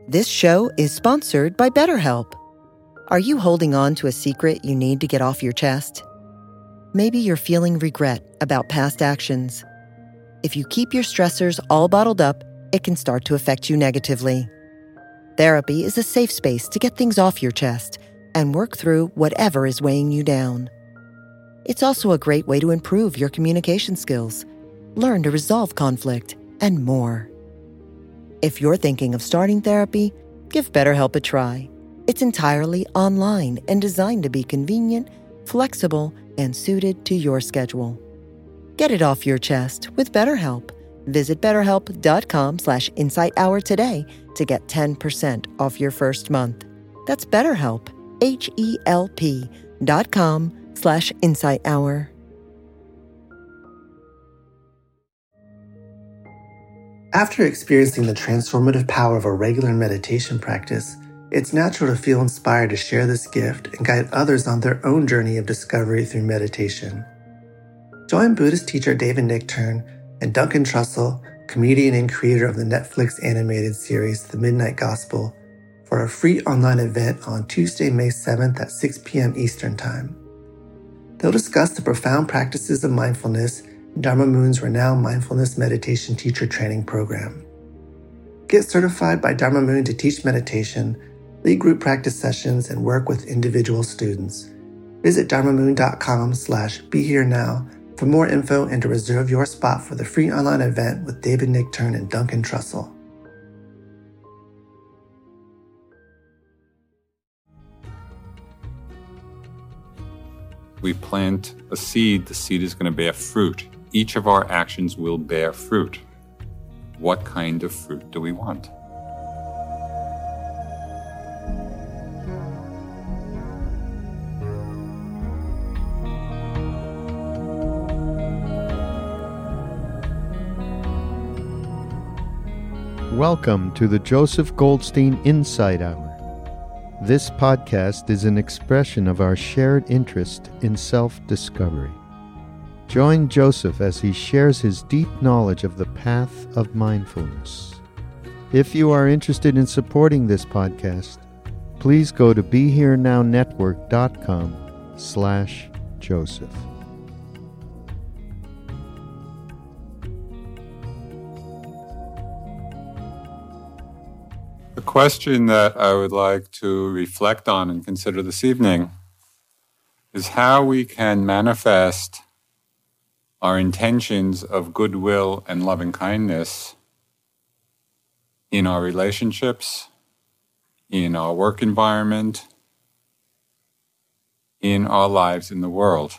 This show is sponsored by BetterHelp. Are you holding on to a secret you need to get off your chest? Maybe you're feeling regret about past actions. If you keep your stressors all bottled up, it can start to affect you negatively. Therapy is a safe space to get things off your chest and work through whatever is weighing you down. It's also a great way to improve your communication skills, learn to resolve conflict, and more. If you're thinking of starting therapy, give BetterHelp a try. It's entirely online and designed to be convenient, flexible, and suited to your schedule. Get it off your chest with BetterHelp. Visit BetterHelp.com/InsightHour today to get 10% off your first month. That's BetterHelp, HELP.com/InsightHour. After experiencing the transformative power of a regular meditation practice, it's natural to feel inspired to share this gift and guide others on their own journey of discovery through meditation. Join Buddhist teacher David Nichtern and Duncan Trussell, comedian and creator of the Netflix animated series The Midnight Gospel, for a free online event on Tuesday, May 7th at 6 p.m. Eastern Time. They'll discuss the profound practices of mindfulness in Dharma Moon's renowned mindfulness meditation teacher training program. Get certified by Dharma Moon to teach meditation, lead group practice sessions, and work with individual students. Visit dharmamoon.com/BeHereNow for more info and to reserve your spot for the free online event with David Nichtern and Duncan Trussell. We plant a seed, the seed is going to bear fruit. Each of our actions will bear fruit. What kind of fruit do we want? Welcome to the Joseph Goldstein Insight Hour. This podcast is an expression of our shared interest in self-discovery. Join Joseph as he shares his deep knowledge of the path of mindfulness. If you are interested in supporting this podcast, please go to BeHereNowNetwork.com/Joseph. The question that I would like to reflect on and consider this evening is how we can manifest our intentions of goodwill and loving kindness in our relationships, in our work environment, in our lives in the world.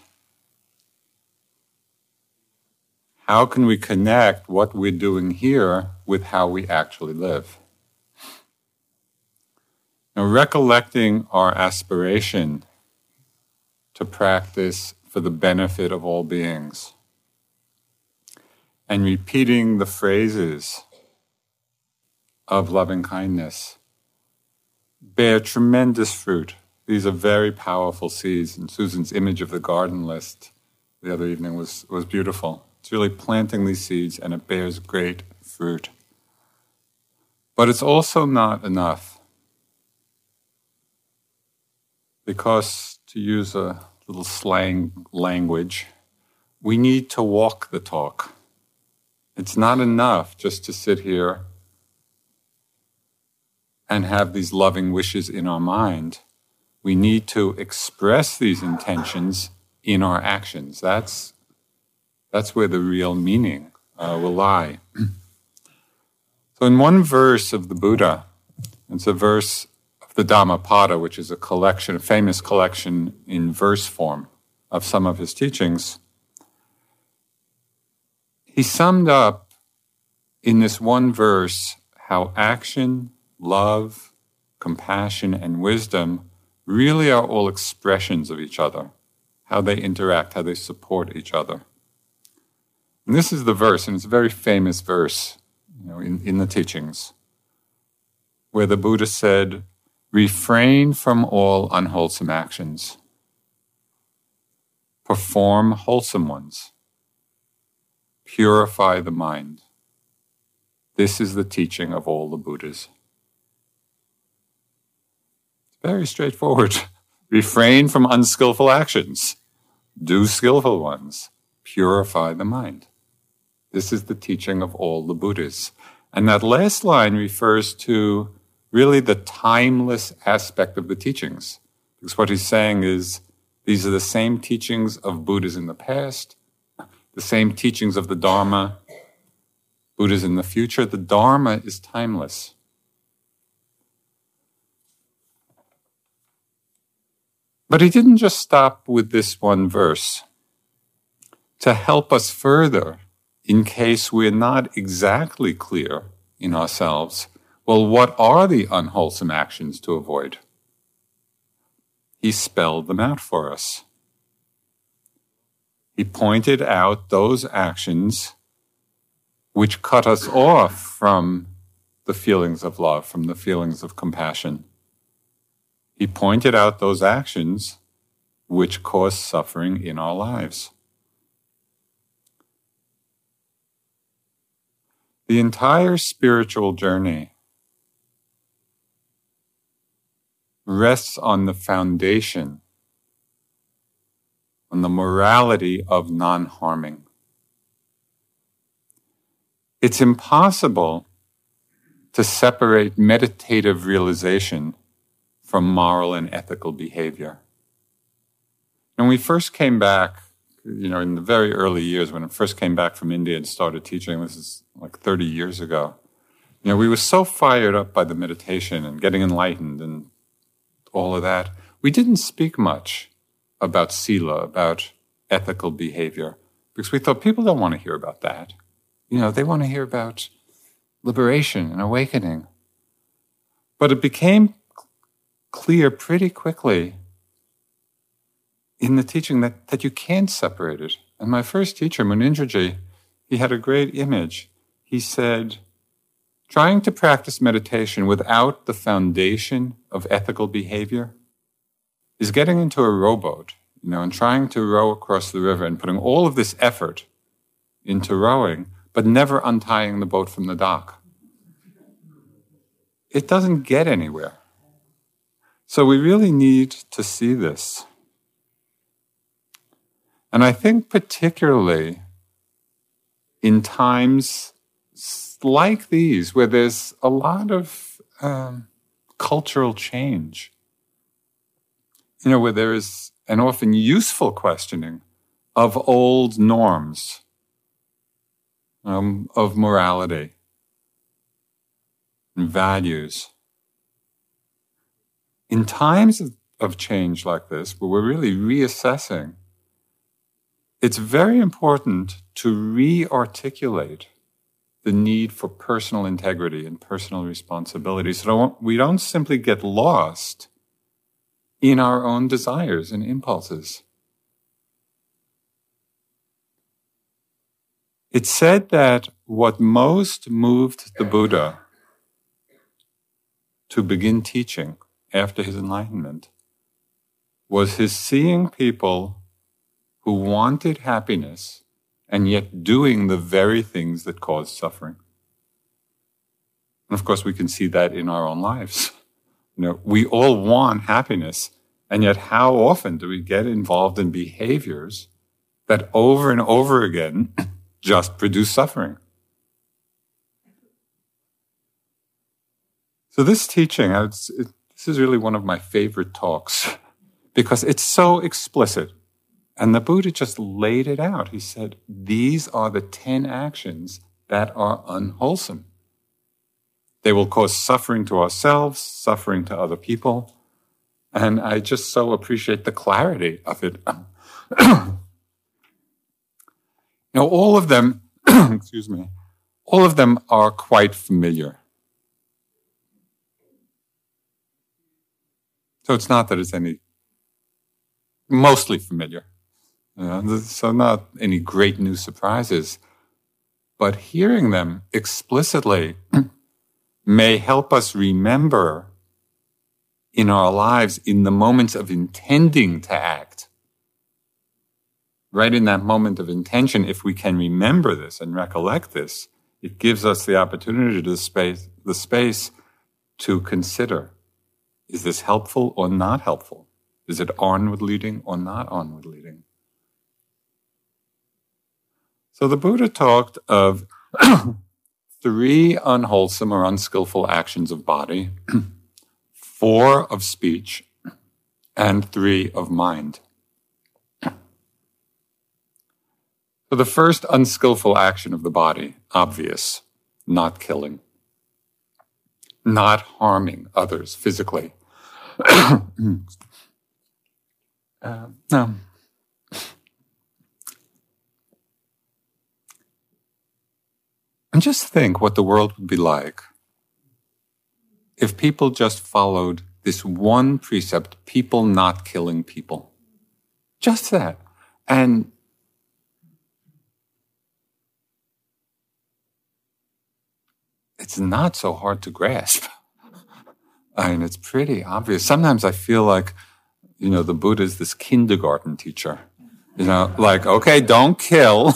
How can we connect what we're doing here with how we actually live? Now, recollecting our aspiration to practice for the benefit of all beings, and repeating the phrases of loving kindness bear tremendous fruit. These are very powerful seeds, and Susan's image of the garden list the other evening was beautiful. It's really planting these seeds, and it bears great fruit. But it's also not enough, because, to use a little slang language, we need to walk the talk. It's not enough just to sit here and have these loving wishes in our mind. We need to express these intentions in our actions. That's where the real meaning will lie. So in one verse of the Buddha, it's a verse of the Dhammapada, which is a famous collection in verse form of some of his teachings, he summed up in this one verse how action, love, compassion, and wisdom really are all expressions of each other, how they interact, how they support each other. And this is the verse, and it's a very famous verse, in the teachings, where the Buddha said, "Refrain from all unwholesome actions. Perform wholesome ones. Purify the mind. This is the teaching of all the Buddhas." Very straightforward. Refrain from unskillful actions. Do skillful ones. Purify the mind. This is the teaching of all the Buddhas. And that last line refers to really the timeless aspect of the teachings. Because what he's saying is, these are the same teachings of Buddhas in the past, the same teachings of the Dharma, Buddhas in the future. The Dharma is timeless. But he didn't just stop with this one verse. To help us further, in case we're not exactly clear in ourselves, well, what are the unwholesome actions to avoid? He spelled them out for us. He pointed out those actions which cut us off from the feelings of love, from the feelings of compassion. He pointed out those actions which cause suffering in our lives. The entire spiritual journey rests on the foundation, on the morality of non-harming. It's impossible to separate meditative realization from moral and ethical behavior. When we first came back, in the very early years, when I first came back from India and started teaching, this is like 30 years ago, we were so fired up by the meditation and getting enlightened and all of that. We didn't speak much about sila, about ethical behavior, because we thought people don't want to hear about that. They want to hear about liberation and awakening. But it became clear pretty quickly in the teaching that you can't separate it. And my first teacher, Munindraji, he had a great image. He said, trying to practice meditation without the foundation of ethical behavior is getting into a rowboat, and trying to row across the river and putting all of this effort into rowing, but never untying the boat from the dock. It doesn't get anywhere. So we really need to see this. And I think particularly in times like these, where there's a lot of cultural change, where there is an often useful questioning of old norms, of morality and values. In times of change like this, where we're really reassessing, it's very important to re-articulate the need for personal integrity and personal responsibility, so we don't simply get lost in our own desires and impulses. It's said that what most moved the Buddha to begin teaching after his enlightenment was his seeing people who wanted happiness and yet doing the very things that caused suffering. And of course, we can see that in our own lives. We all want happiness, and yet how often do we get involved in behaviors that over and over again just produce suffering? So this teaching, this is really one of my favorite talks because it's so explicit. And the Buddha just laid it out. He said, these are the 10 actions that are unwholesome. They will cause suffering to ourselves, suffering to other people. And I just so appreciate the clarity of it. All of them, all of them are quite familiar. So it's not that it's mostly familiar. So not any great new surprises. But hearing them explicitly may help us remember in our lives, in the moments of intending to act. Right in that moment of intention, if we can remember this and recollect this, it gives us the opportunity, the space to consider, Is this helpful or not helpful? Is it onward leading or not onward leading? So the Buddha talked of 3 unwholesome or unskillful actions of body, 4 of speech, and 3 of mind. So the first unskillful action of the body, obvious, not killing, not harming others physically. No. And just think what the world would be like if people just followed this one precept, people not killing people. Just that. And it's not so hard to grasp. I mean, it's pretty obvious. Sometimes I feel like, the Buddha is this kindergarten teacher. Like, okay, don't kill.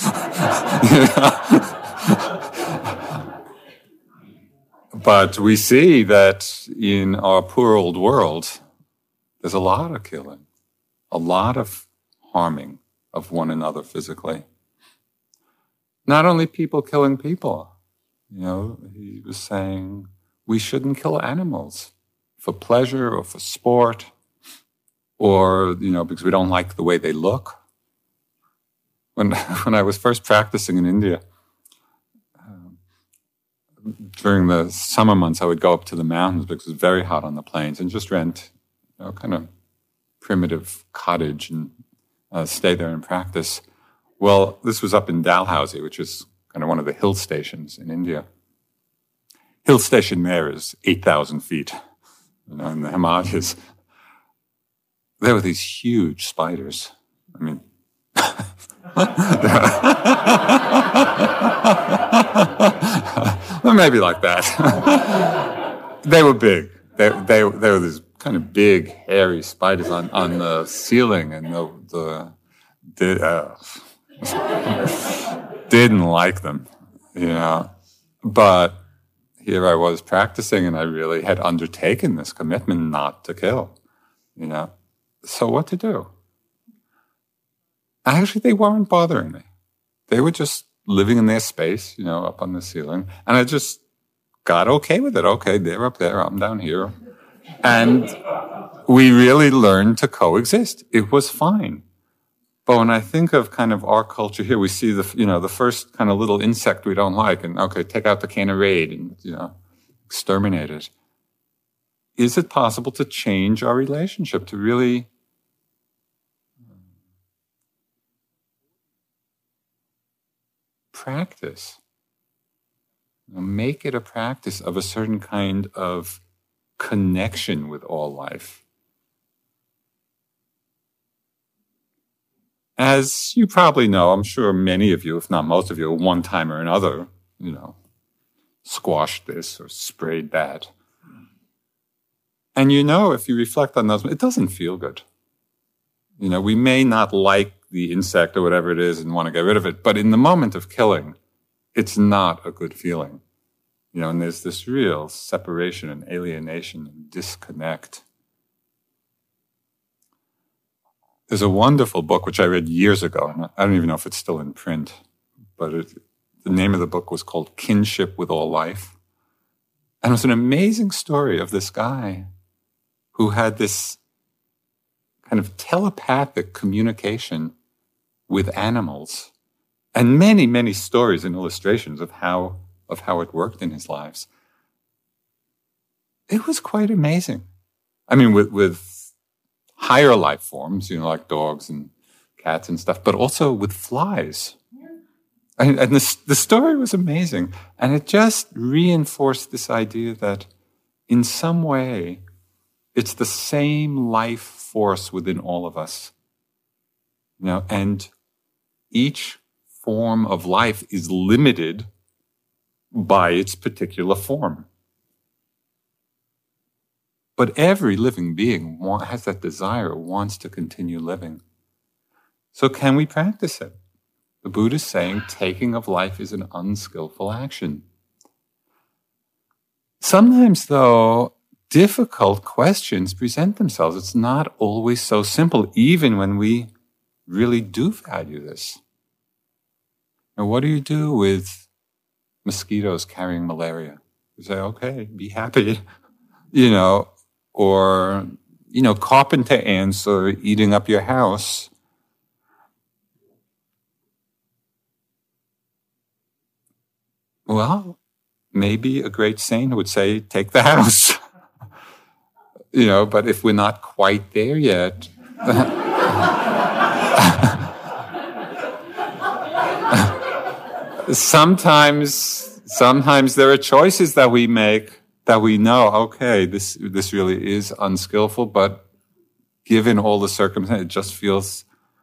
But we see that in our poor old world, there's a lot of killing, a lot of harming of one another physically. Not only people killing people. He was saying we shouldn't kill animals for pleasure or for sport or, because we don't like the way they look. When I was first practicing in India, during the summer months, I would go up to the mountains because it was very hot on the plains and just rent, kind of primitive cottage and stay there and practice. Well, this was up in Dalhousie, which is kind of one of the hill stations in India. Hill station there is 8,000 feet, in the Himalayas. There were these huge spiders. I mean, well, maybe like that. They were big. They were these kind of big, hairy spiders on the ceiling, and didn't like them, But here I was practicing, and I really had undertaken this commitment not to kill, So what to do? Actually, they weren't bothering me. They were just living in their space, up on the ceiling. And I just got okay with it. Okay, they're up there, I'm down here. And we really learned to coexist. It was fine. But when I think of kind of our culture here, we see the first kind of little insect we don't like, and okay, take out the can of Raid and, exterminate it. Is it possible to change our relationship, to really practice, make it a practice of a certain kind of connection with all life? As you probably know, I'm sure many of you, if not most of you, one time or another, squashed this or sprayed that. And if you reflect on those, it doesn't feel good. We may not like the insect or whatever it is and want to get rid of it, but in the moment of killing, it's not a good feeling. And there's this real separation and alienation and disconnect. There's a wonderful book which I read years ago, and I don't even know if it's still in print, but the name of the book was called Kinship with All Life. And it was an amazing story of this guy who had this kind of telepathic communication with animals, and many, many stories and illustrations of how it worked in his lives. It was quite amazing. I mean, with higher life forms, like dogs and cats and stuff, but also with flies. And the story was amazing. And it just reinforced this idea that in some way, it's the same life force within all of us. And each form of life is limited by its particular form. But every living being has that desire, wants to continue living. So can we practice it? The Buddha is saying taking of life is an unskillful action. Sometimes, though, difficult questions present themselves. It's not always so simple, even when we really do value this. Now, what do you do with mosquitoes carrying malaria? You say, okay, be happy, or, carpenter ants are eating up your house. Well, maybe a great saint would say, take the house. But if we're not quite there yet, sometimes there are choices that we make that we know, okay, this really is unskillful, but given all the circumstances, it just feels,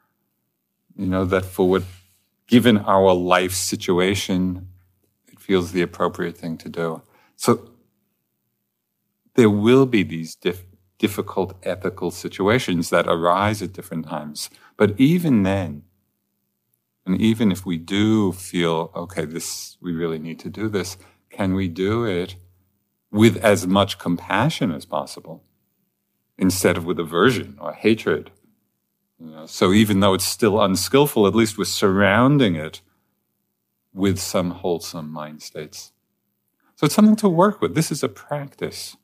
that given our life situation, it feels the appropriate thing to do. So there will be these difficult ethical situations that arise at different times. But even then, and even if we do feel, okay, we really need to do this, can we do it with as much compassion as possible instead of with aversion or hatred? So even though it's still unskillful, at least we're surrounding it with some wholesome mind states. So it's something to work with. This is a practice.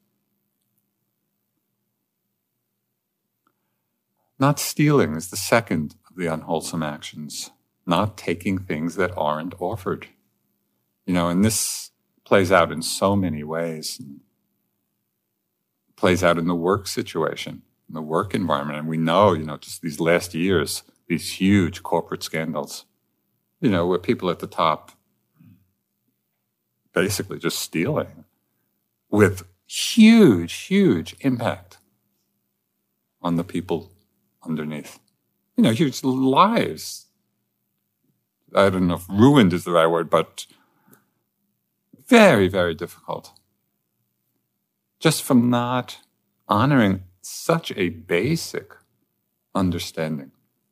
Not stealing is the second of the unwholesome actions. Not taking things that aren't offered. And this plays out in so many ways. It plays out in the work situation, in the work environment. And we know, just these last years, these huge corporate scandals, where people at the top basically just stealing with huge, huge impact on the people underneath. Huge lives. I don't know if ruined is the right word, but very, very difficult. Just from not honoring such a basic understanding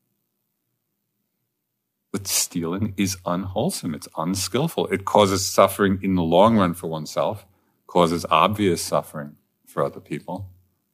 that stealing is unwholesome, it's unskillful. It causes suffering in the long run for oneself, causes obvious suffering for other people.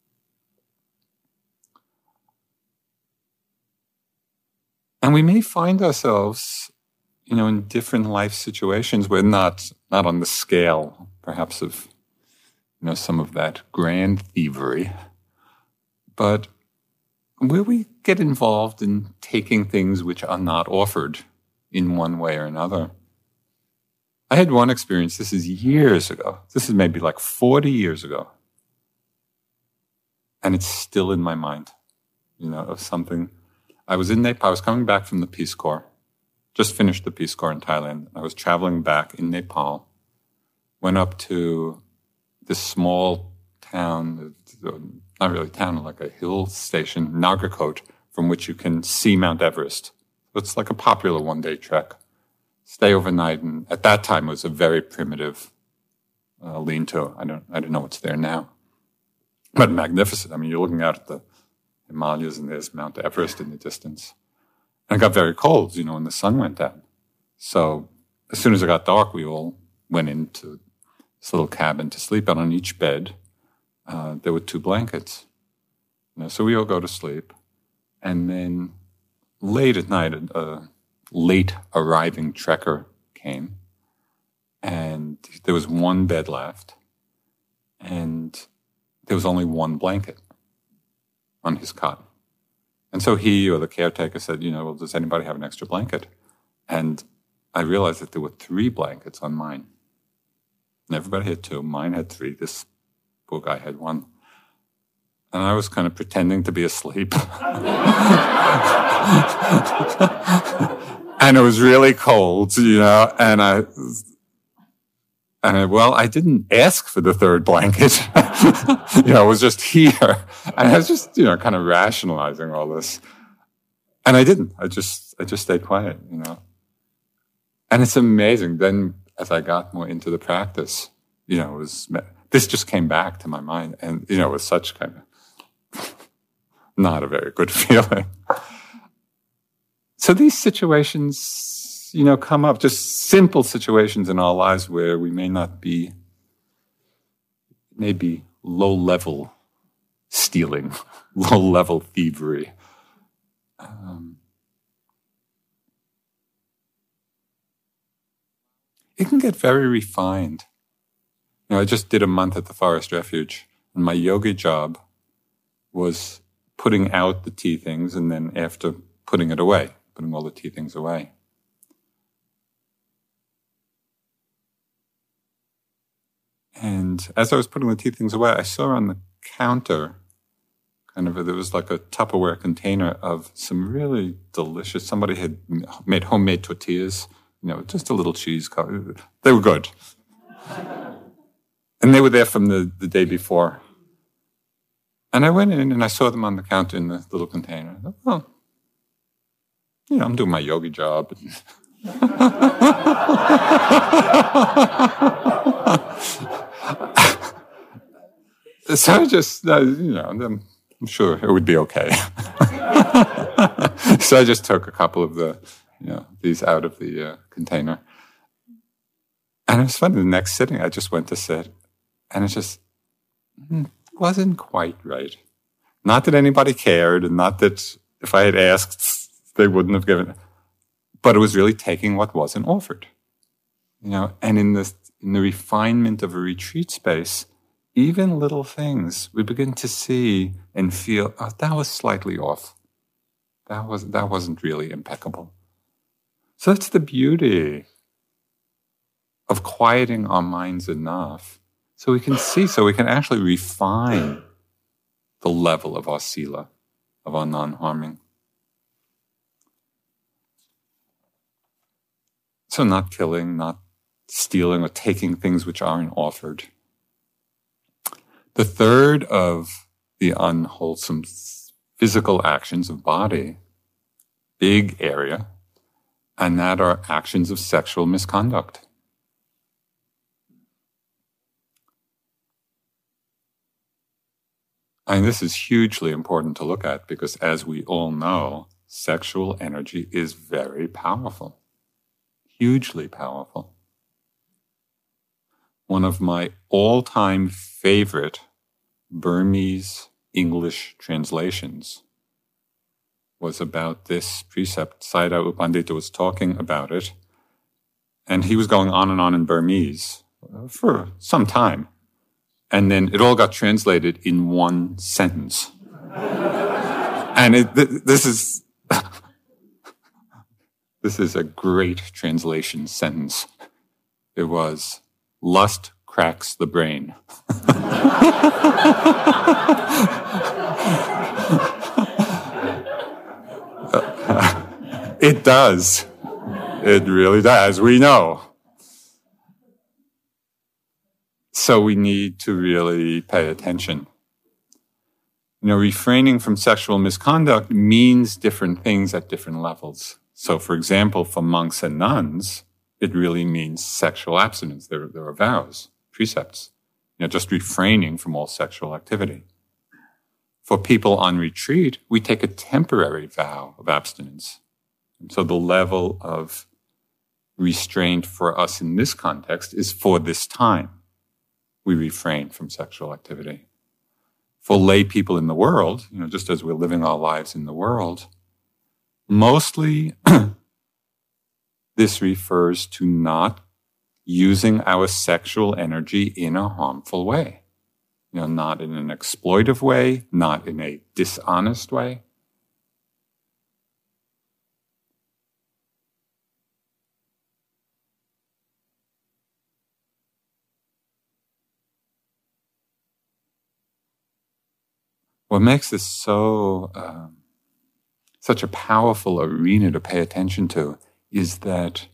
And we may find ourselves, in different life situations. We're not on the scale, perhaps, of, some of that grand thievery, but where we get involved in taking things which are not offered in one way or another. I had one experience, this is years ago. This is maybe like 40 years ago. And it's still in my mind, of something. I was in Nepal. I was coming back from the Peace Corps. Just finished the Peace Corps in Thailand. I was traveling back in Nepal. Went up to this small town, not really a town, like a hill station, Nagarkot, from which you can see Mount Everest. It's like a popular one-day trek. Stay overnight, and at that time it was a very primitive lean-to. I don't know what's there now, but magnificent. I mean, you're looking out at the Himalayas, and there's Mount Everest in the distance. And it got very cold, when the sun went down. So as soon as it got dark, we all went into this little cabin to sleep. And on each bed, there were 2 blankets. So we all go to sleep. And then late at night, a late arriving trekker came. And there was 1 bed left. And there was only 1 blanket on his cot. And so he or the caretaker said, well, does anybody have an extra blanket? And I realized that there were 3 blankets on mine. And everybody had 2. Mine had 3. This poor guy had 1. And I was kind of pretending to be asleep. And it was really cold, and I didn't ask for the 3rd blanket. It was just here. And I was just, kind of rationalizing all this. And I didn't. I just stayed quiet, And it's amazing. Then as I got more into the practice, this just came back to my mind. And, it was such kind of not a very good feeling. So these situations, come up, just simple situations in our lives where we may be low-level stealing, low-level thievery. It can get very refined. I just did a month at the Forest Refuge, and my yogi job was putting out the tea things and then after putting all the tea things away. And as I was putting the tea things away, I saw on the counter, there was like a Tupperware container of some really delicious, somebody had made homemade tortillas, just a little cheese. They were good. And they were there from the day before. And I went in and I saw them on the counter in the little container. I thought, I'm doing my yogi job. So I just, I'm sure it would be okay. So I just took a couple of these out of the container. And it was funny, the next sitting I just went to sit, and it just wasn't quite right. Not that anybody cared, and not that if I had asked, they wouldn't have given it. But it was really taking what wasn't offered. And in the refinement of a retreat space, even little things, we begin to see and feel, oh, that was slightly off. That wasn't really impeccable. So that's the beauty of quieting our minds enough so we can see, so we can actually refine the level of our sila, of our non-harming. So not killing, not stealing or taking things which aren't offered. The third of the unwholesome physical actions of body, big area, and that are actions of sexual misconduct. And this is hugely important to look at because, as we all know, sexual energy is very powerful, hugely powerful. One of my all-time favorite Burmese English translations was about this precept. Sayadaw U Pandita was talking about it, and he was going on and on in Burmese for some time. And then it all got translated in one sentence. And this is a great translation sentence. It was, lust cracks the brain. It does. It really does. We know. So we need to really pay attention. Refraining from sexual misconduct means different things at different levels. So, for example, for monks and nuns, it really means sexual abstinence. There are vows, precepts, just refraining from all sexual activity. For people on retreat, we take a temporary vow of abstinence. And so the level of restraint for us in this context is for this time. We refrain from sexual activity. For lay people in the world, just as we're living our lives in the world, mostly this refers to not using our sexual energy in a harmful way. Not in an exploitive way, not in a dishonest way. What makes this such a powerful arena to pay attention to is that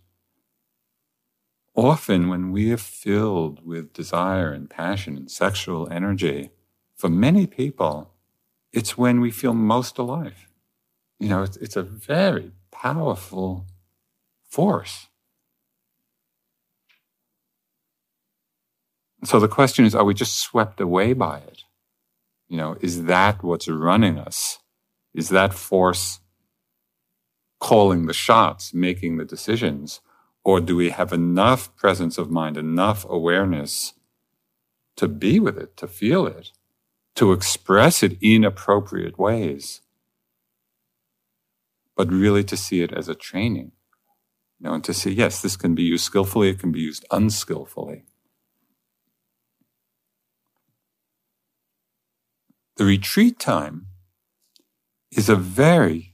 often when we are filled with desire and passion and sexual energy, for many people, it's when we feel most alive. It's a very powerful force. So the question is, are we just swept away by it? Is that what's running us? Is that force calling the shots, making the decisions? Or do we have enough presence of mind, enough awareness to be with it, to feel it, to express it in appropriate ways, but really to see it as a training, and to see, yes, this can be used skillfully, it can be used unskillfully. The retreat time is a very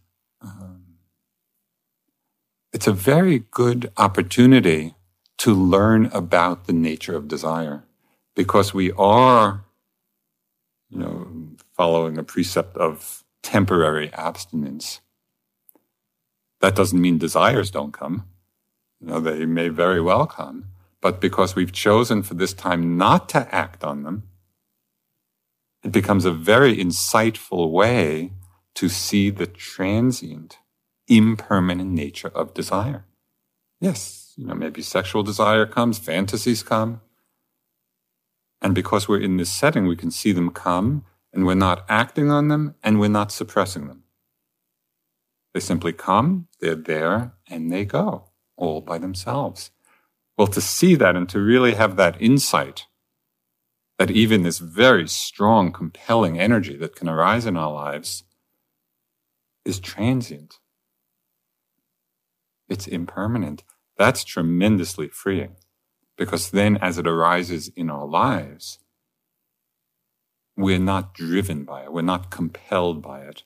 good opportunity to learn about the nature of desire, because we are, following a precept of temporary abstinence. That doesn't mean desires don't come. They may very well come, but because we've chosen for this time not to act on them, it becomes a very insightful way to see the transient, impermanent nature of desire. Yes, maybe sexual desire comes, fantasies come. And because we're in this setting, we can see them come, and we're not acting on them, and we're not suppressing them. They simply come, they're there, and they go, all by themselves. Well, to see that and to really have that insight, that even this very strong, compelling energy that can arise in our lives is transient. It's impermanent. That's tremendously freeing, because then as it arises in our lives, we're not driven by it. We're not compelled by it.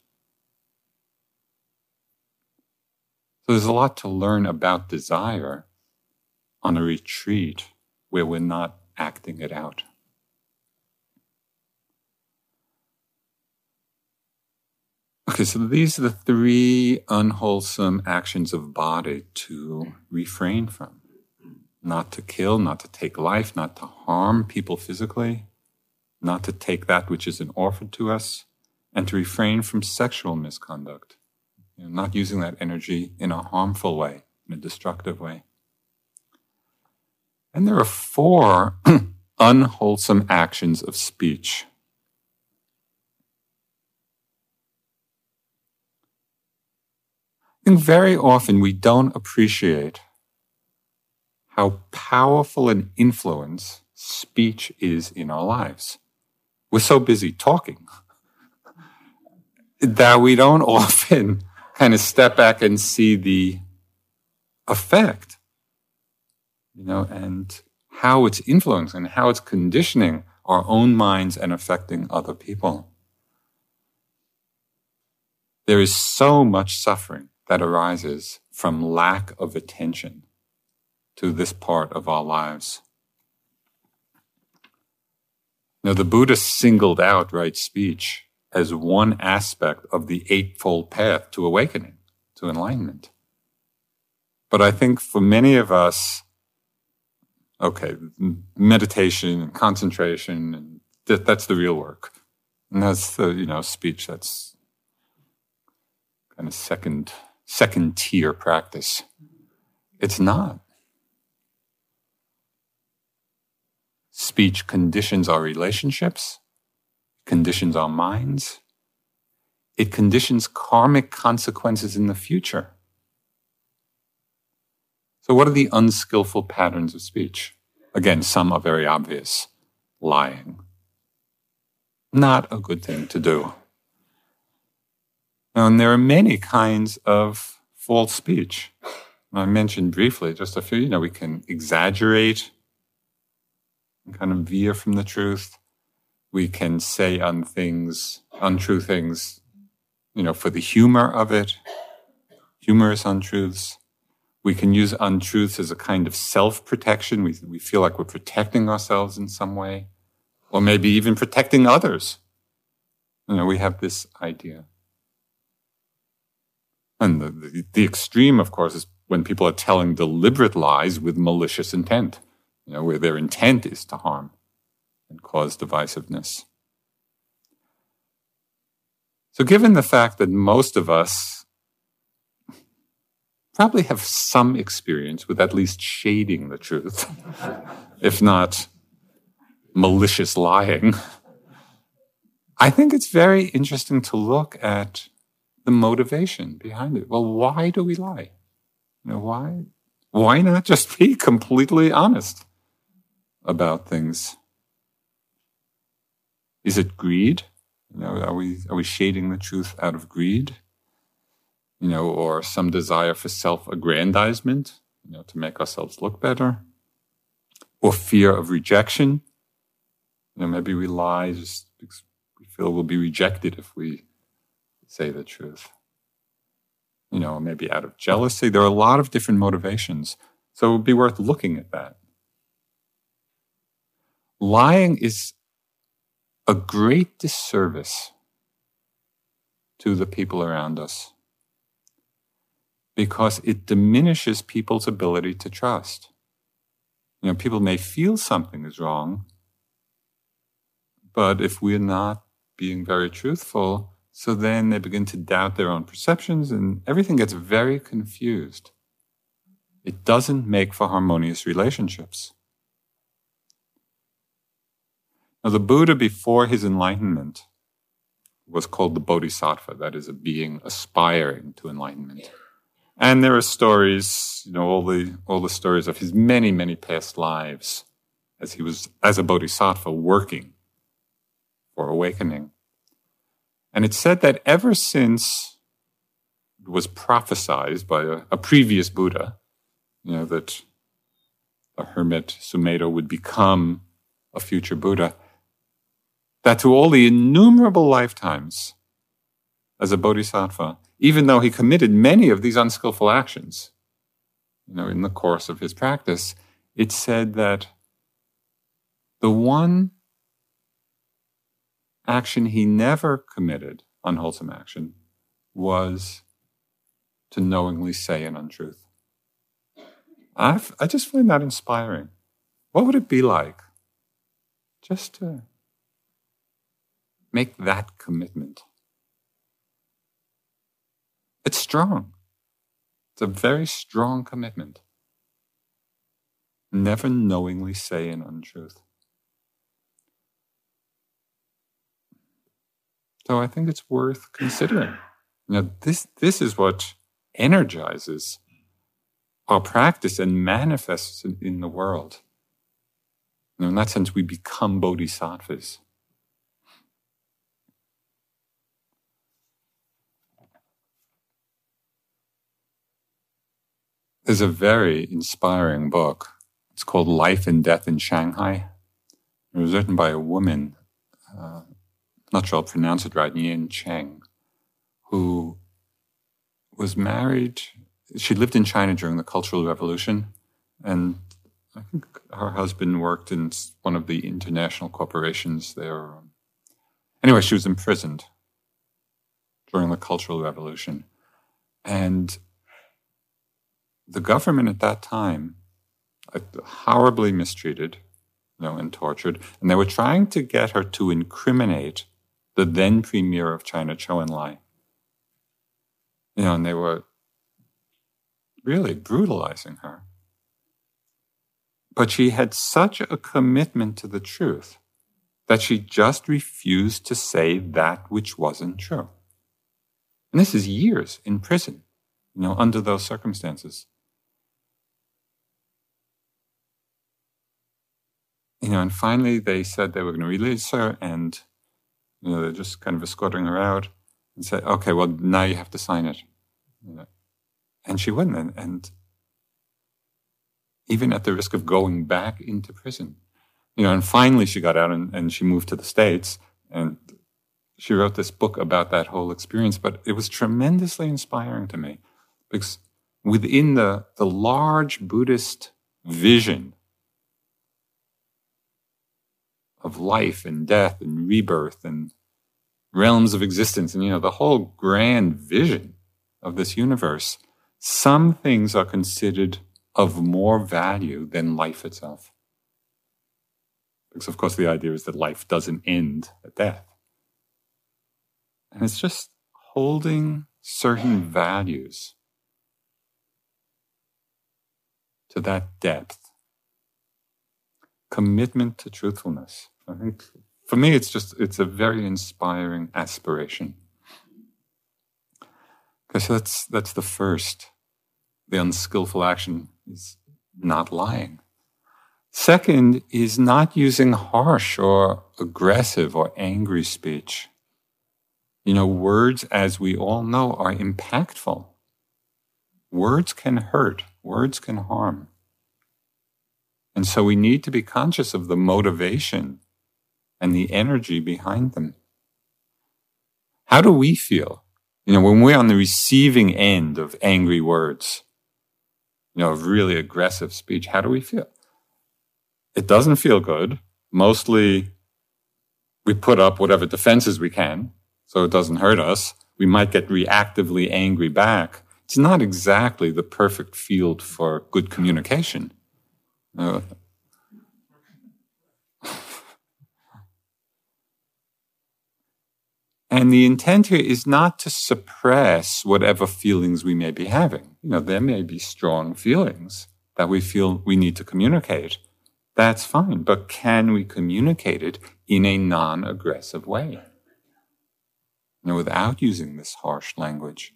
So there's a lot to learn about desire on a retreat where we're not acting it out. Okay, so these are the 3 unwholesome actions of body to refrain from. Not to kill, not to take life, not to harm people physically, not to take that which is an orphan to us, and to refrain from sexual misconduct. Not using that energy in a harmful way, in a destructive way. And there are 4 unwholesome actions of speech. I think very often we don't appreciate how powerful an influence speech is in our lives. We're so busy talking that we don't often kind of step back and see the effect, and how it's influencing and how it's conditioning our own minds and affecting other people. There is so much suffering that arises from lack of attention to this part of our lives. Now, the Buddha singled out right speech as one aspect of the Eightfold Path to awakening, to enlightenment. But I think for many of us, meditation and concentration, and that's the real work. And that's the, speech that's kind of second tier practice. It's not. Speech conditions our relationships, conditions our minds. It conditions karmic consequences in the future. So what are the unskillful patterns of speech? Again, some are very obvious. Lying. Not a good thing to do. And there are many kinds of false speech. I mentioned briefly just a few. We can exaggerate and kind of veer from the truth. We can say untrue things, for the humor of it, humorous untruths. We can use untruths as a kind of self-protection. We feel like we're protecting ourselves in some way, or maybe even protecting others. We have this idea. And the extreme, of course, is when people are telling deliberate lies with malicious intent, where their intent is to harm and cause divisiveness. So given the fact that most of us probably have some experience with at least shading the truth, if not malicious lying, I think it's very interesting to look at the motivation behind it. Well, why do we lie? Why not just be completely honest about things? Is it greed? Are we shading the truth out of greed? Or some desire for self-aggrandizement, to make ourselves look better? Or fear of rejection? Maybe we lie just because we feel we'll be rejected if we say the truth. Maybe out of jealousy. There are a lot of different motivations. So it would be worth looking at that. Lying is a great disservice to the people around us because it diminishes people's ability to trust. People may feel something is wrong, but if we're not being very truthful, so then they begin to doubt their own perceptions and everything gets very confused. It doesn't make for harmonious relationships. Now, the Buddha before his enlightenment was called the Bodhisattva, that is, a being aspiring to enlightenment. And there are stories, all the stories of his many, many past lives as he was, as a Bodhisattva, working for awakening. And it's said that ever since it was prophesied by a previous Buddha, that the hermit Sumedho would become a future Buddha, that through all the innumerable lifetimes as a Bodhisattva, even though he committed many of these unskillful actions, in the course of his practice, it's said that the one action he never committed, unwholesome action, was to knowingly say an untruth. I just find that inspiring. What would it be like just to make that commitment? It's strong. It's a very strong commitment. Never knowingly say an untruth. So I think it's worth considering. This is what energizes our practice and manifests in the world. In that sense, we become bodhisattvas. There's a very inspiring book. It's called Life and Death in Shanghai. It was written by a woman, not sure I'll pronounce it right, Yin Cheng, who was married. She lived in China during the Cultural Revolution, and I think her husband worked in one of the international corporations there. Anyway, she was imprisoned during the Cultural Revolution. And the government at that time horribly mistreated, and tortured, and they were trying to get her to incriminate the then premier of China, Zhou Enlai. And they were really brutalizing her. But she had such a commitment to the truth that she just refused to say that which wasn't true. And this is years in prison, under those circumstances. And finally they said they were going to release her, and they're just kind of escorting her out and said, okay, well, now you have to sign it. And she wouldn't, and even at the risk of going back into prison. And finally she got out and she moved to the States, and she wrote this book about that whole experience. But it was tremendously inspiring to me, because within the large Buddhist vision of life and death and rebirth and realms of existence and, the whole grand vision of this universe, some things are considered of more value than life itself. Because, of course, the idea is that life doesn't end at death. And it's just holding certain values to that depth. Commitment to truthfulness. I think for me it's a very inspiring aspiration. Because that's the first. The unskillful action is not lying. Second is not using harsh or aggressive or angry speech. Words, as we all know, are impactful. Words can hurt. Words can harm. And so we need to be conscious of the motivation and the energy behind them. How do we feel? When we're on the receiving end of angry words, of really aggressive speech, how do we feel? It doesn't feel good. Mostly we put up whatever defenses we can so it doesn't hurt us. We might get reactively angry back. It's not exactly the perfect field for good communication. And the intent here is not to suppress whatever feelings we may be having. There may be strong feelings that we feel we need to communicate. That's fine, but can we communicate it in a non-aggressive way? Without using this harsh language.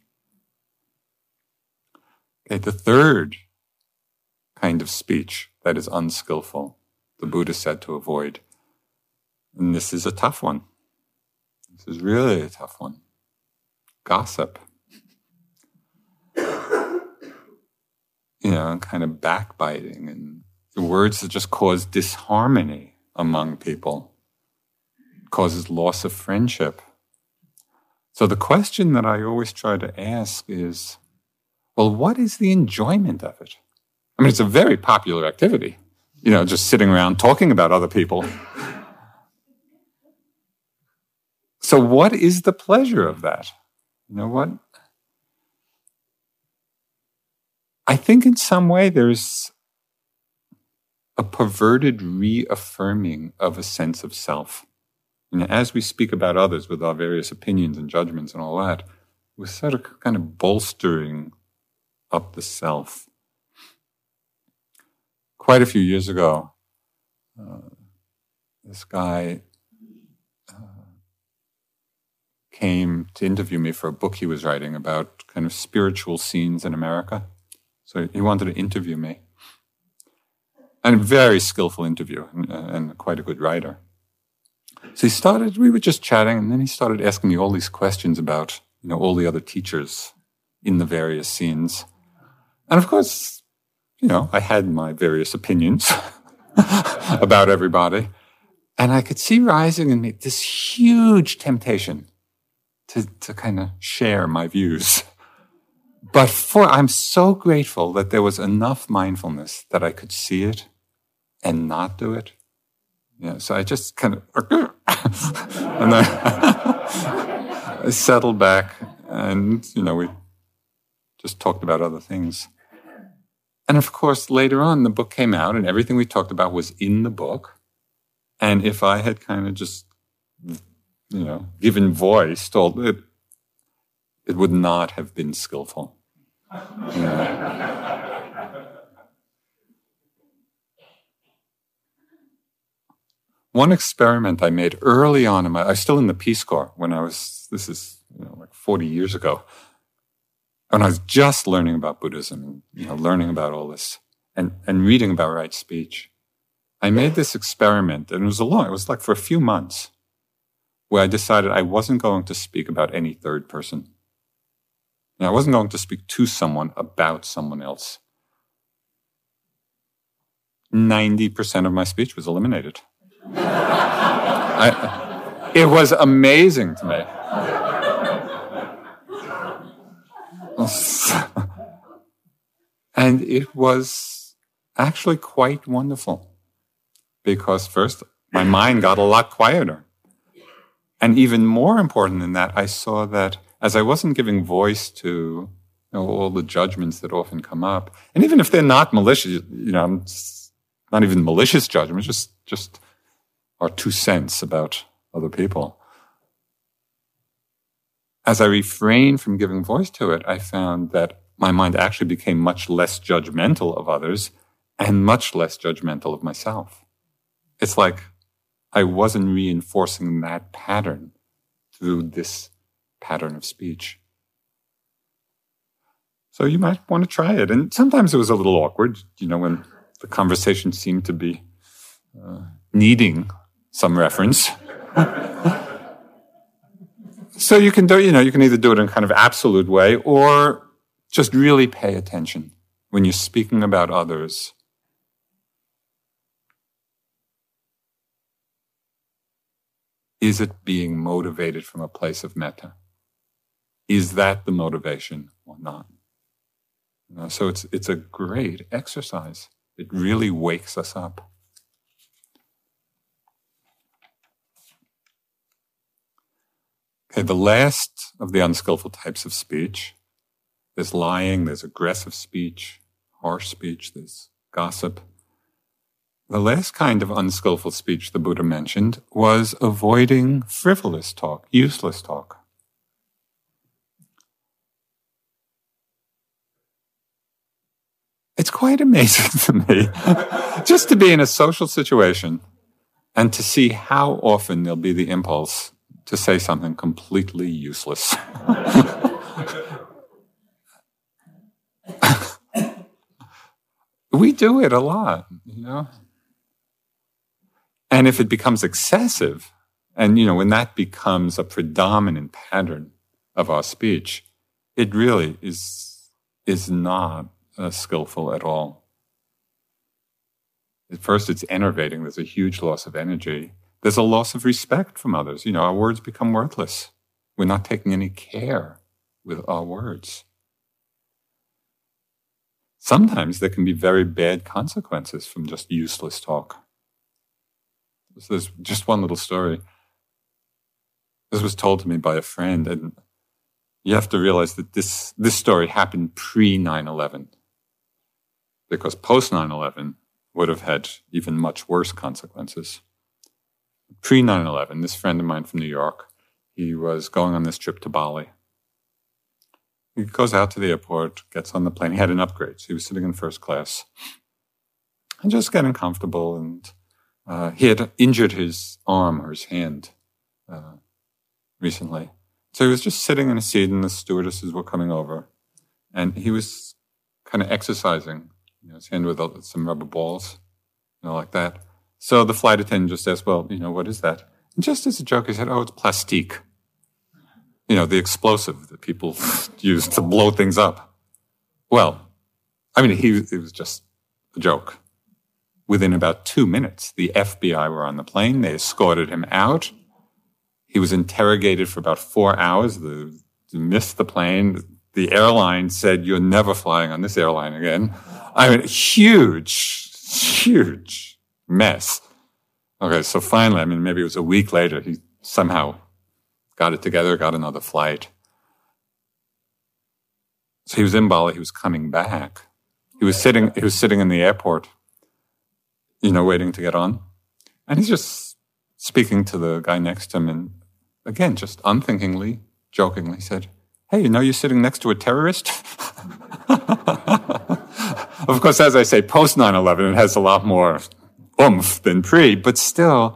Okay, the third kind of speech that is unskillful, the Buddha said to avoid. And this is a tough one. This is really a tough one. Gossip. Kind of backbiting and the words that just cause disharmony among people. Causes loss of friendship. So the question that I always try to ask is, well, what is the enjoyment of it? I mean, it's a very popular activity, just sitting around talking about other people. So what is the pleasure of that? What? I think in some way there's a perverted reaffirming of a sense of self. As we speak about others with our various opinions and judgments and all that, we're sort of kind of bolstering up the self. Quite a few years ago, this guy came to interview me for a book he was writing about kind of spiritual scenes in America. So he wanted to interview me. And a very skillful interview and quite a good writer. So we were just chatting, and then he started asking me all these questions about, all the other teachers in the various scenes. And of course, I had my various opinions about everybody. And I could see rising in me this huge temptation to kind of share my views. But I'm so grateful that there was enough mindfulness that I could see it and not do it. So I just kind of, and then I settled back and, we just talked about other things. And of course, later on, the book came out and everything we talked about was in the book. And if I had kind of just, given voice to it, it would not have been skillful. One experiment I made early on I was still in the Peace Corps this is like 40 years ago, when I was just learning about Buddhism, learning about all this and reading about right speech. I made this experiment, and it was like for a few months, where I decided I wasn't going to speak about any third person. I wasn't going to speak to someone about someone else. 90% of my speech was eliminated. It was amazing to me. And it was actually quite wonderful. Because first, my mind got a lot quieter. And even more important than that, I saw that as I wasn't giving voice to all the judgments that often come up, and even if they're not malicious, not even malicious judgments, just our 2 cents about other people. As I refrained from giving voice to it, I found that my mind actually became much less judgmental of others and much less judgmental of myself. It's like I wasn't reinforcing that pattern through this pattern of speech. So you might want to try it. And sometimes it was a little awkward, when the conversation seemed to be needing some reference. So you can you can either do it in kind of absolute way or just really pay attention when you're speaking about others. Is it being motivated from a place of metta? Is that the motivation or not? So it's a great exercise. It really wakes us up. Okay, the last of the unskillful types of speech, there's lying, there's aggressive speech, harsh speech, there's gossip. The last kind of unskillful speech the Buddha mentioned was avoiding frivolous talk, useless talk. It's quite amazing to me just to be in a social situation and to see how often there'll be the impulse to say something completely useless. We do it a lot, And if it becomes excessive, and, when that becomes a predominant pattern of our speech, it really is not skillful at all. At first, it's enervating. There's a huge loss of energy. There's a loss of respect from others. Our words become worthless. We're not taking any care with our words. Sometimes there can be very bad consequences from just useless talk. So there's just one little story. This was told to me by a friend, and you have to realize that this story happened pre-9/11, because post-9/11 would have had even much worse consequences. Pre-9/11, this friend of mine from New York, he was going on this trip to Bali. He goes out to the airport, gets on the plane. He had an upgrade, so he was sitting in first class and just getting comfortable. And he had injured his arm or his hand recently. So he was just sitting in a seat, and the stewardesses were coming over. And he was kind of exercising his hand with some rubber balls, like that. So the flight attendant just asked, well, what is that? And just as a joke, he said, oh, it's plastique. The explosive that people use to blow things up. Well, it was just a joke. Within about 2 minutes, the FBI were on the plane. They escorted him out. He was interrogated for about 4 hours. He missed the plane. The airline said, you're never flying on this airline again. Huge mess. Okay, so finally, maybe it was a week later, he somehow got it together, got another flight. So he was in Bali, he was coming back. He was sitting in the airport, waiting to get on. And he's just speaking to the guy next to him, and again, just unthinkingly, jokingly said, hey, you're sitting next to a terrorist? Of course, as I say, post 9/11, it has a lot more oomph than pre, but still,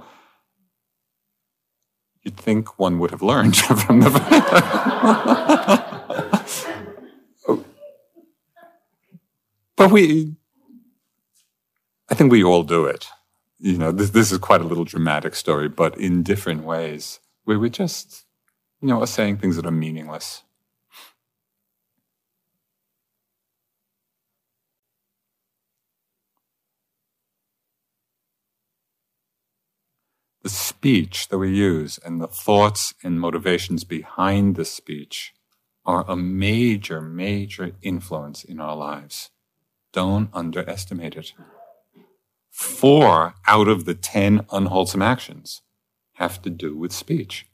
you'd think one would have learned from the... But I think we all do it. This is quite a little dramatic story, but in different ways, where we just, are saying things that are meaningless. The speech that we use and the thoughts and motivations behind the speech are a major, major influence in our lives. Don't underestimate it. 4 out of the 10 unwholesome actions have to do with speech.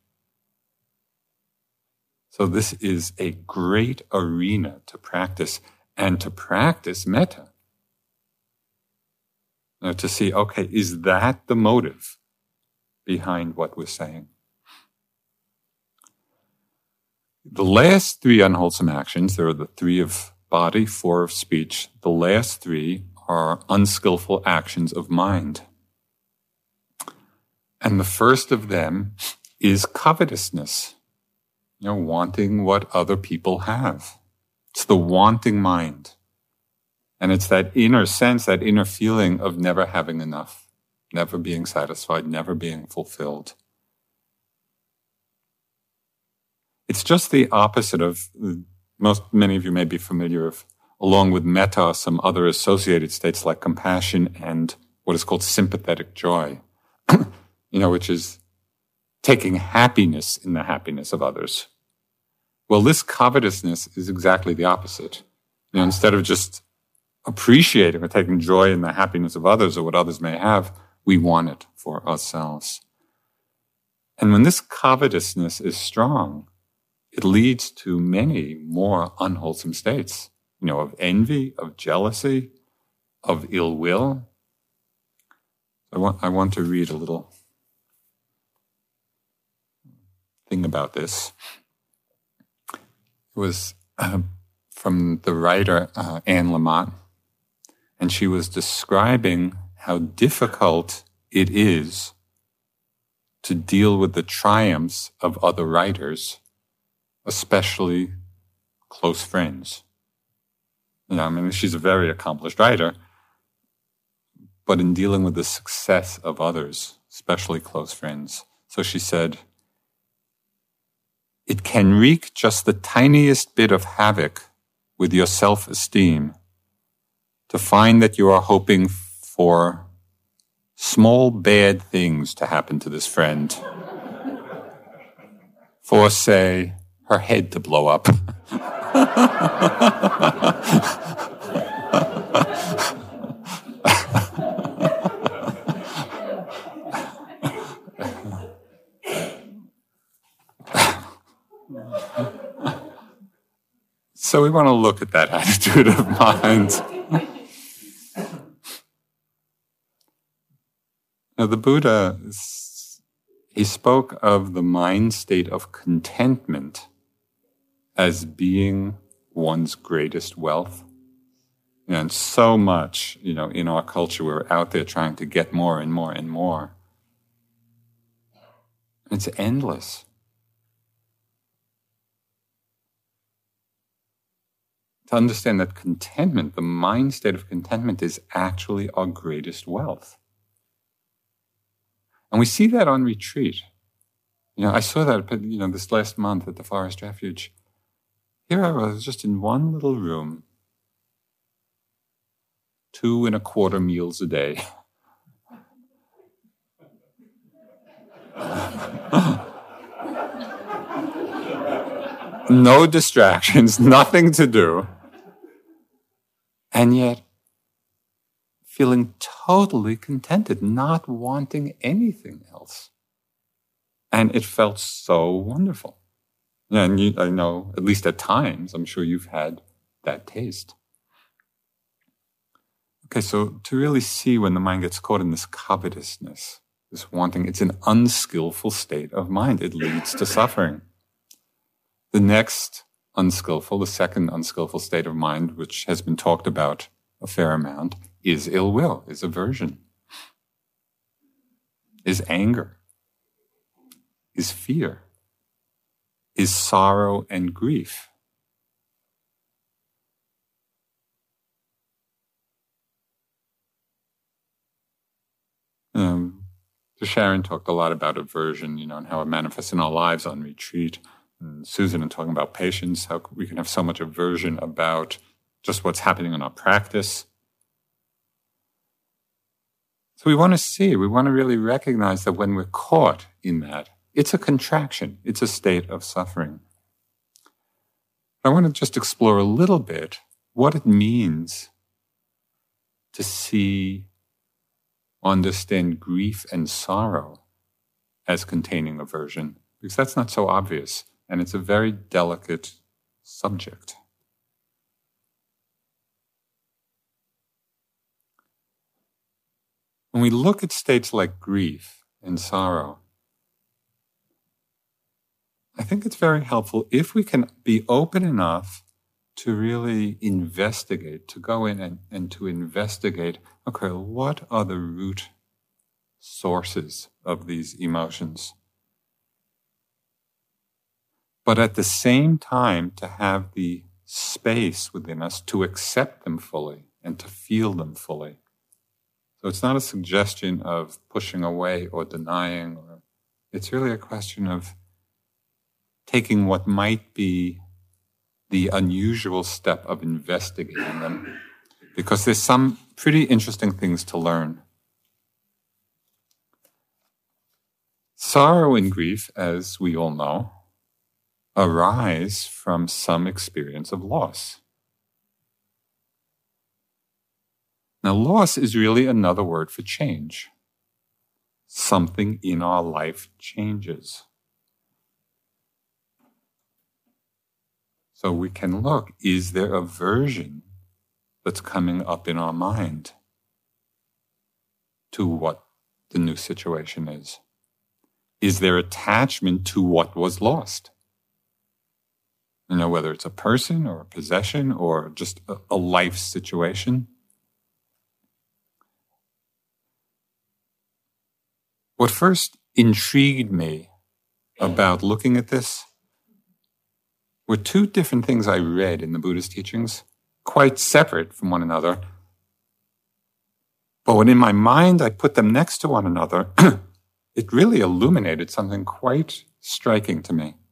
So this is a great arena to practice, and to practice metta. To see, okay, is that the motive behind what we're saying? The last 3 unwholesome actions, there are the 3 of body, 4 of speech. The last 3 are unskillful actions of mind. And the first of them is covetousness, wanting what other people have. It's the wanting mind. And it's that inner sense, that inner feeling of never having enough, never being satisfied, never being fulfilled. It's just the opposite of, many of you may be familiar of, along with metta, some other associated states like compassion and what is called sympathetic joy, which is taking happiness in the happiness of others. Well, this covetousness is exactly the opposite. Instead of just appreciating or taking joy in the happiness of others or what others may have, we want it for ourselves. And when this covetousness is strong, it leads to many more unwholesome states, of envy, of jealousy, of ill will. I want to read a little thing about this. It was from the writer Anne Lamott, and she was describing how difficult it is to deal with the triumphs of other writers, especially close friends. She's a very accomplished writer, but in dealing with the success of others, especially close friends. So she said, it can wreak just the tiniest bit of havoc with your self-esteem to find that you are hoping for small bad things to happen to this friend. For, say, her head to blow up. So we want to look at that attitude of mind. Now, the Buddha, he spoke of the mind state of contentment as being one's greatest wealth. And so much, in our culture, we're out there trying to get more and more and more. It's endless. To understand that contentment, the mind state of contentment, is actually our greatest wealth. And we see that on retreat. I saw that, this last month at the Forest Refuge. Here I was, just in one little room, 2.25 meals a day. No distractions, nothing to do. And yet, feeling totally contented, not wanting anything else. And it felt so wonderful. And I know, at least at times, I'm sure you've had that taste. Okay, so to really see when the mind gets caught in this covetousness, this wanting, it's an unskillful state of mind. It leads to suffering. The next the second unskillful state of mind, which has been talked about a fair amount, is ill will, is aversion, is anger, is fear, is sorrow and grief. Sharon talked a lot about aversion, and how it manifests in our lives on retreat. And Susan, and talking about patience, how we can have so much aversion about just what's happening in our practice. So we want to really recognize that when we're caught in that, it's a contraction, it's a state of suffering. I want to just explore a little bit what it means to understand grief and sorrow as containing aversion, because that's not so obvious, and it's a very delicate subject. When we look at states like grief and sorrow, I think it's very helpful if we can be open enough to really investigate, to go in and to investigate, okay, what are the root sources of these emotions? But at the same time, to have the space within us to accept them fully and to feel them fully. So it's not a suggestion of pushing away or denying, it's really a question of taking what might be the unusual step of investigating them, because there's some pretty interesting things to learn. Sorrow and grief, as we all know, arise from some experience of loss. Now, loss is really another word for change. Something in our life changes. So we can look, is there a version that's coming up in our mind to what the new situation is? Is there attachment to what was lost? Whether it's a person or a possession or just a life situation. What first intrigued me about looking at this were two different things I read in the Buddha's teachings, quite separate from one another. But when in my mind I put them next to one another, it really illuminated something quite striking to me.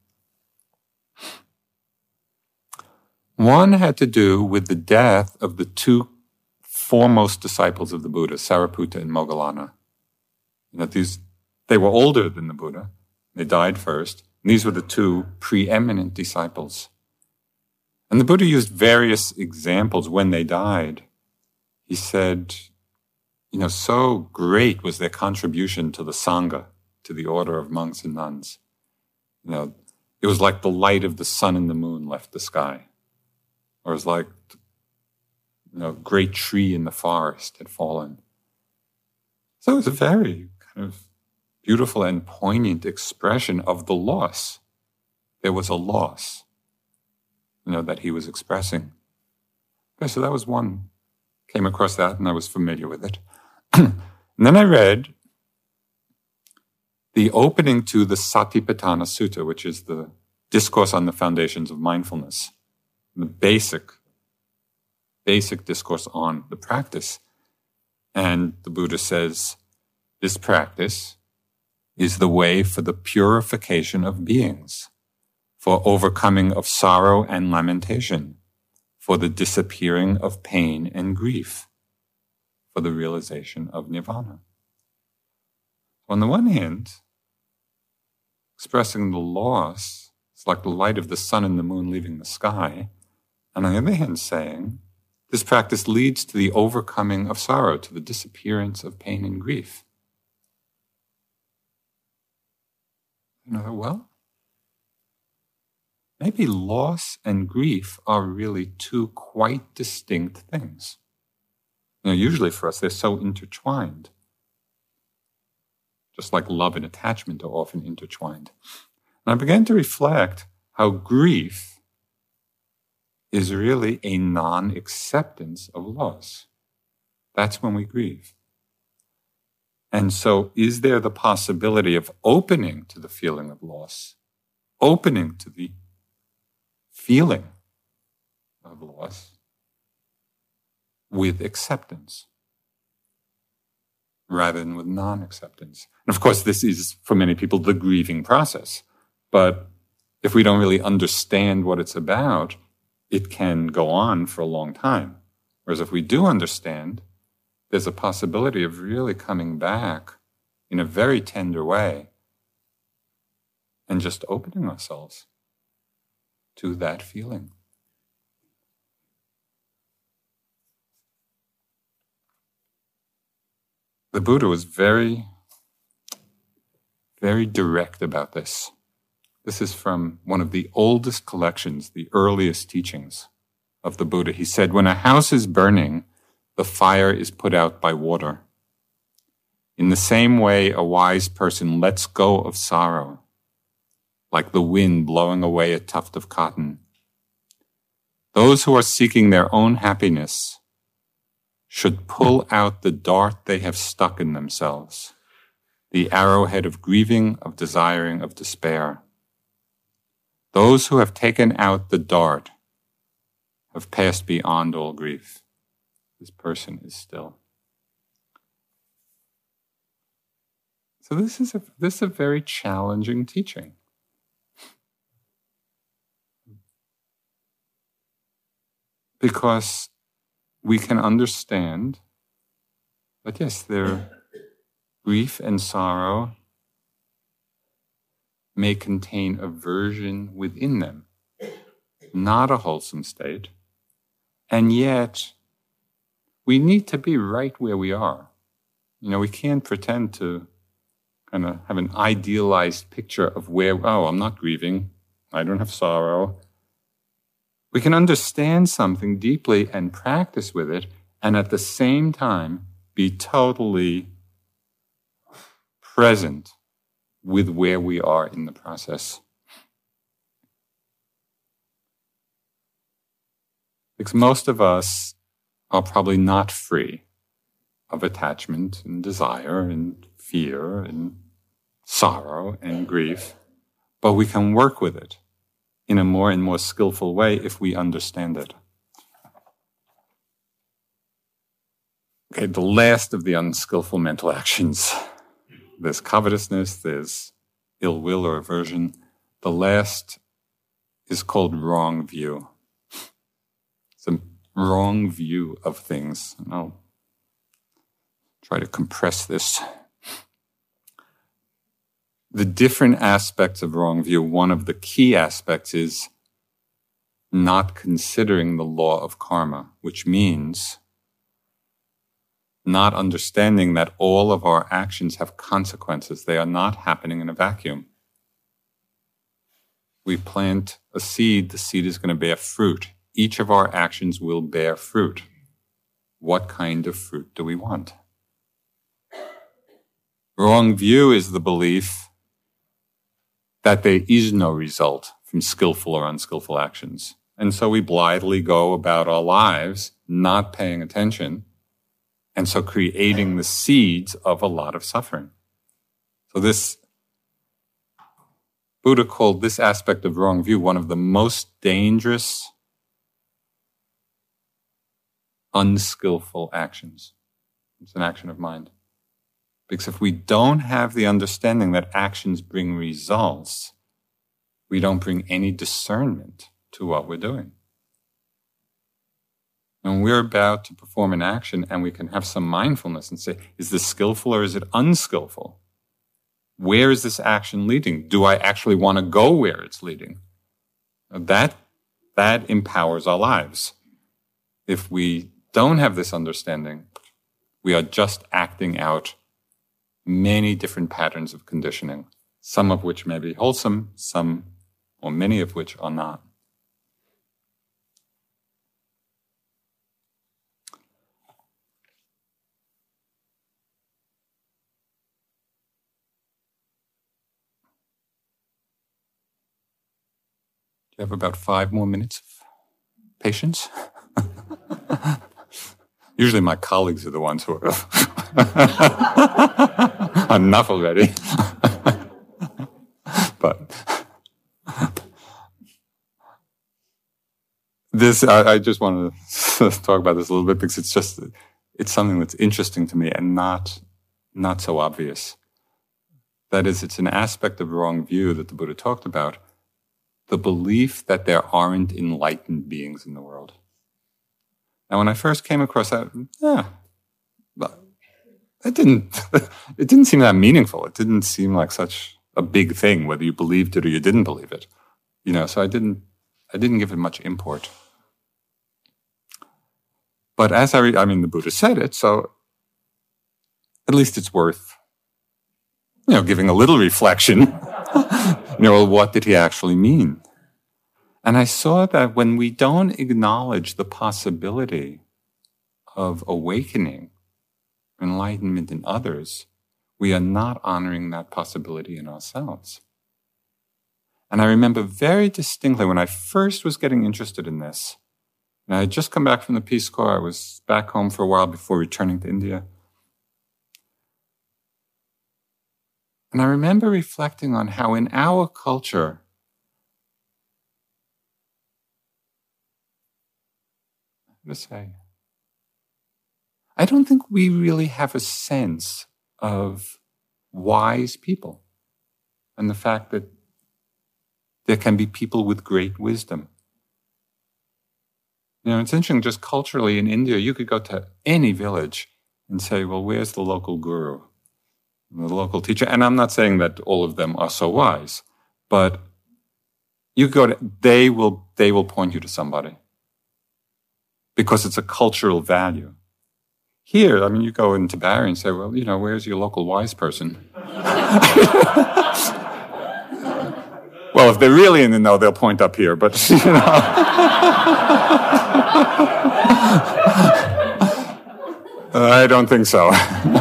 One had to do with the death of the two foremost disciples of the Buddha, Sariputta and Moggallana. They were older than the Buddha. They died first. And these were the two preeminent disciples. And the Buddha used various examples when they died. He said, so great was their contribution to the Sangha, to the order of monks and nuns. It was like the light of the sun and the moon left the sky. Or it was like, a great tree in the forest had fallen. So it was a very kind of beautiful and poignant expression of the loss. There was a loss, that he was expressing. Okay, so that was one. Came across that and I was familiar with it. And then I read the opening to the Satipatthana Sutta, which is the discourse on the foundations of mindfulness, the basic discourse on the practice. And the Buddha says, this practice is the way for the purification of beings, for overcoming of sorrow and lamentation, for the disappearing of pain and grief, for the realization of nirvana. On the one hand, expressing the loss, it's like the light of the sun and the moon leaving the sky. And on the other hand, saying, this practice leads to the overcoming of sorrow, to the disappearance of pain and grief. Well, maybe loss and grief are really two quite distinct things. Usually for us, they're so intertwined. Just like love and attachment are often intertwined. And I began to reflect how grief is really a non-acceptance of loss. That's when we grieve. And so is there the possibility of opening to the feeling of loss, opening to the feeling of loss with acceptance rather than with non-acceptance? And of course, this is, for many people, the grieving process. But if we don't really understand what it's about, it can go on for a long time. Whereas if we do understand, there's a possibility of really coming back in a very tender way and just opening ourselves to that feeling. The Buddha was very, very direct about this. This is from one of the oldest collections, the earliest teachings of the Buddha. He said, when a house is burning, the fire is put out by water. In the same way, a wise person lets go of sorrow, like the wind blowing away a tuft of cotton. Those who are seeking their own happiness should pull out the dart they have stuck in themselves, the arrowhead of grieving, of desiring, of despair. Those who have taken out the dart have passed beyond all grief. This person is still. So this is a very challenging teaching. Because we can understand that, yes, grief and sorrow may contain aversion within them, not a wholesome state, and yet we need to be right where we are. We can't pretend to kind of have an idealized picture of where, I'm not grieving, I don't have sorrow. We can understand something deeply and practice with it, and at the same time be totally present with where we are in the process. Because most of us are probably not free of attachment and desire and fear and sorrow and grief, but we can work with it in a more and more skillful way if we understand it. Okay, the last of the unskillful mental actions. There's covetousness, there's ill will or aversion. The last is called wrong view. It's a wrong view of things. And I'll try to compress this. The different aspects of wrong view, one of the key aspects is not considering the law of karma, which means not understanding that all of our actions have consequences. They are not happening in a vacuum. We plant a seed, the seed is going to bear fruit. Each of our actions will bear fruit. What kind of fruit do we want? Wrong view is the belief that there is no result from skillful or unskillful actions. And so we blithely go about our lives not paying attention, and so creating the seeds of a lot of suffering. So this, Buddha called this aspect of wrong view one of the most dangerous, unskillful actions. It's an action of mind. Because if we don't have the understanding that actions bring results, we don't bring any discernment to what we're doing. And we're about to perform an action and we can have some mindfulness and say, is this skillful or is it unskillful? Where is this action leading? Do I actually want to go where it's leading? That empowers our lives. If we don't have this understanding, we are just acting out many different patterns of conditioning, some of which may be wholesome, some or many of which are not. Do you have about 5 more minutes of patience? Usually my colleagues are the ones who are enough already. But this, I just want to talk about this a little bit because it's something that's interesting to me and not so obvious. That is, it's an aspect of wrong view that the Buddha talked about, the belief that there aren't enlightened beings in the world. Now, when I first came across that, it didn't seem that meaningful. It didn't seem like such a big thing, whether you believed it or you didn't believe it. So I didn't give it much import. But as the Buddha said it, so at least it's worth, giving a little reflection. What did he actually mean? And I saw that when we don't acknowledge the possibility of awakening, enlightenment in others, we are not honoring that possibility in ourselves. And I remember very distinctly when I first was getting interested in this, and I had just come back from the Peace Corps, I was back home for a while before returning to India. And I remember reflecting on how in our culture, I don't think we really have a sense of wise people and the fact that there can be people with great wisdom. It's interesting, just culturally in India, you could go to any village and say, well, where's the local guru, the local teacher? And I'm not saying that all of them are so wise, but you go to, they will point you to somebody because it's a cultural value. Here, you go into Barrie and say, well, where's your local wise person? Well, if they're really in the know, they'll point up here, but, I don't think so.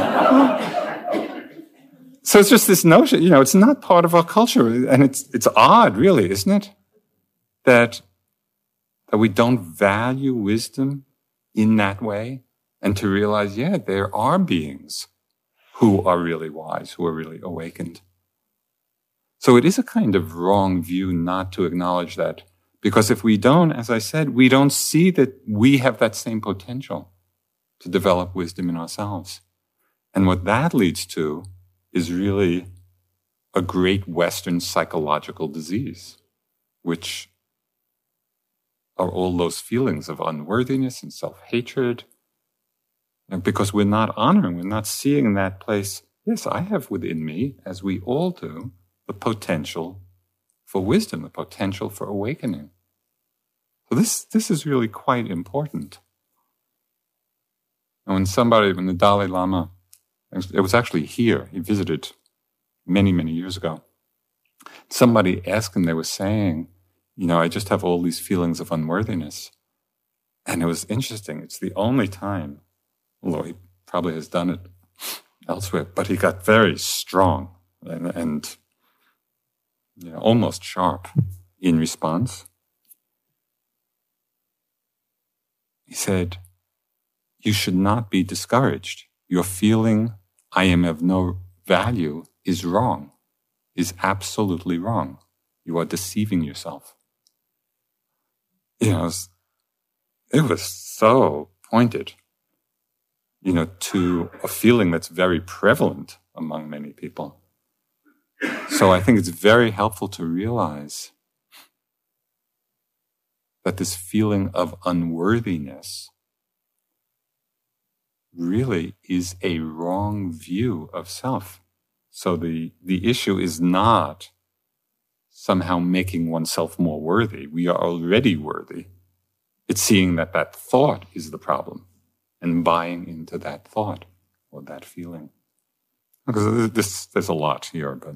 So it's just this notion, it's not part of our culture, and it's odd, really, isn't it? That we don't value wisdom in that way, and to realize, there are beings who are really wise, who are really awakened. So it is a kind of wrong view not to acknowledge that, because if we don't, as I said, we don't see that we have that same potential to develop wisdom in ourselves. And what that leads to is really a great Western psychological disease, which are all those feelings of unworthiness and self-hatred, because we're not honoring, we're not seeing in that place, yes, I have within me, as we all do, the potential for wisdom, the potential for awakening. So this is really quite important. And when the Dalai Lama, it was actually here, he visited many, many years ago, somebody asked him, they were saying, I just have all these feelings of unworthiness. And it was interesting. It's the only time, although he probably has done it elsewhere, but he got very strong and almost sharp in response. He said, you should not be discouraged. Your feeling, I am of no value, is wrong, is absolutely wrong. You are deceiving yourself. It was so pointed, to a feeling that's very prevalent among many people. So I think it's very helpful to realize that this feeling of unworthiness really is a wrong view of self. So the issue is not somehow making oneself more worthy. We are already worthy. It's seeing that thought is the problem and buying into that thought or that feeling. Because there's a lot here, but...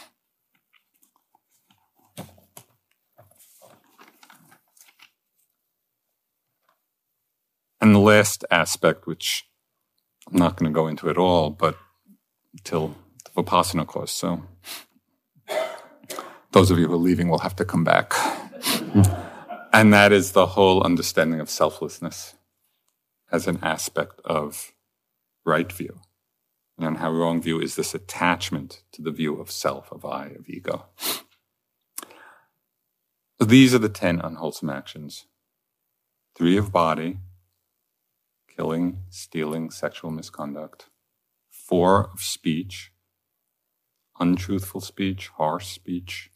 And the last aspect, which I'm not going to go into at all, but until the Vipassana course, so those of you who are leaving will have to come back. And that is the whole understanding of selflessness as an aspect of right view. And how wrong view is this attachment to the view of self, of I, of ego. So these are the 10 unwholesome actions. 3 of body, killing, stealing, sexual misconduct. 4 of speech, untruthful speech, harsh speech,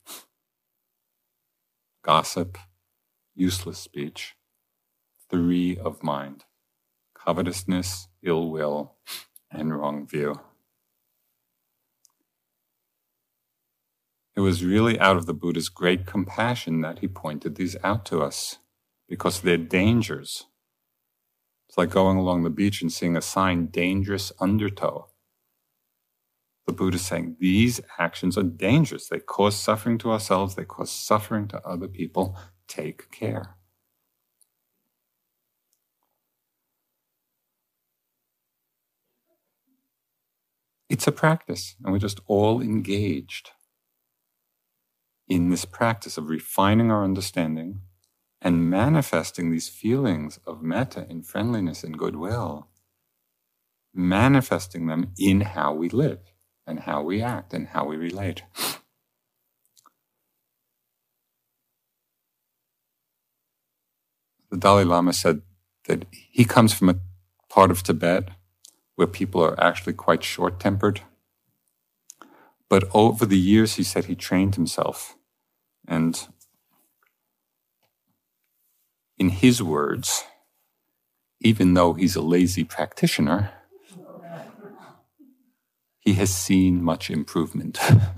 gossip, useless speech. 3 of mind, covetousness, ill will, and wrong view. It was really out of the Buddha's great compassion that he pointed these out to us, because they're dangers. It's like going along the beach and seeing a sign, dangerous undertow. The Buddha is saying these actions are dangerous. They cause suffering to ourselves. They cause suffering to other people. Take care. It's a practice, and we're just all engaged in this practice of refining our understanding and manifesting these feelings of metta and friendliness and goodwill, manifesting them in how we live and how we act and how we relate. The Dalai Lama said that he comes from a part of Tibet where people are actually quite short-tempered. But over the years, he said he trained himself. And in his words, even though he's a lazy practitioner, he has seen much improvement.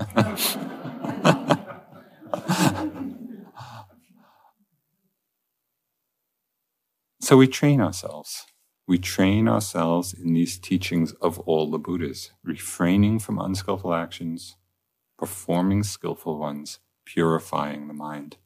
So we train ourselves. We train ourselves in these teachings of all the Buddhas, refraining from unskillful actions, performing skillful ones, purifying the mind.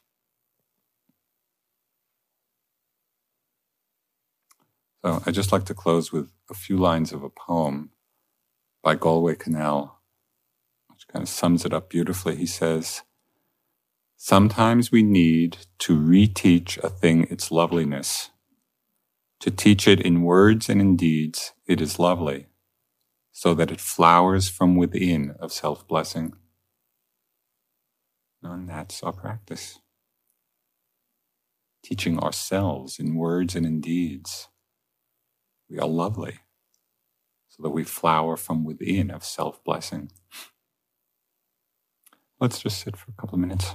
So I'd just like to close with a few lines of a poem by Galway Kinnell, which kind of sums it up beautifully. He says, "Sometimes we need to reteach a thing its loveliness. To teach it in words and in deeds, it is lovely, so that it flowers from within of self-blessing." And that's our practice. Teaching ourselves in words and in deeds. We are lovely, so that we flower from within of self-blessing. Let's just sit for a couple of minutes.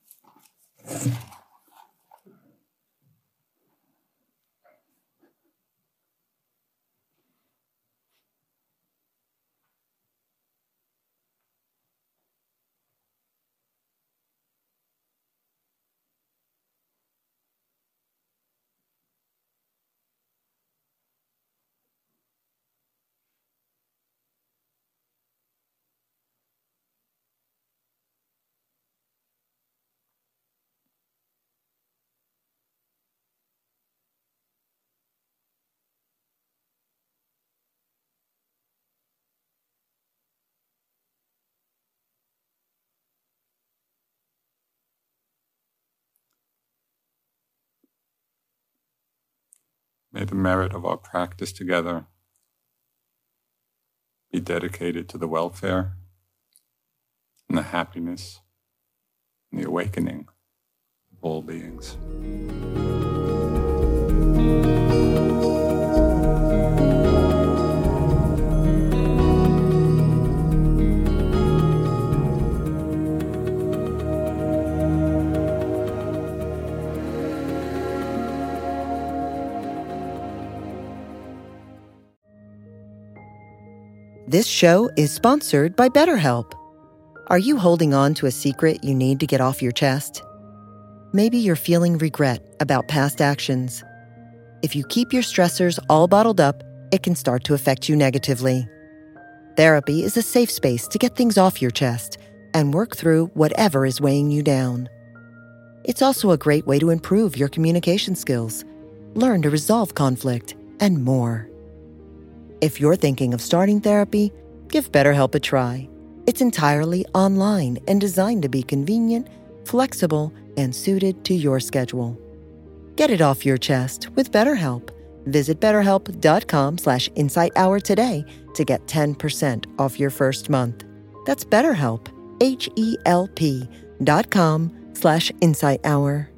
May the merit of our practice together be dedicated to the welfare and the happiness and the awakening of all beings. This show is sponsored by BetterHelp. Are you holding on to a secret you need to get off your chest? Maybe you're feeling regret about past actions. If you keep your stressors all bottled up, it can start to affect you negatively. Therapy is a safe space to get things off your chest and work through whatever is weighing you down. It's also a great way to improve your communication skills, learn to resolve conflict, and more. If you're thinking of starting therapy, give BetterHelp a try. It's entirely online and designed to be convenient, flexible, and suited to your schedule. Get it off your chest with BetterHelp. Visit BetterHelp.com/InsightHour today to get 10% off your first month. That's BetterHelp, HELP.com/InsightHour.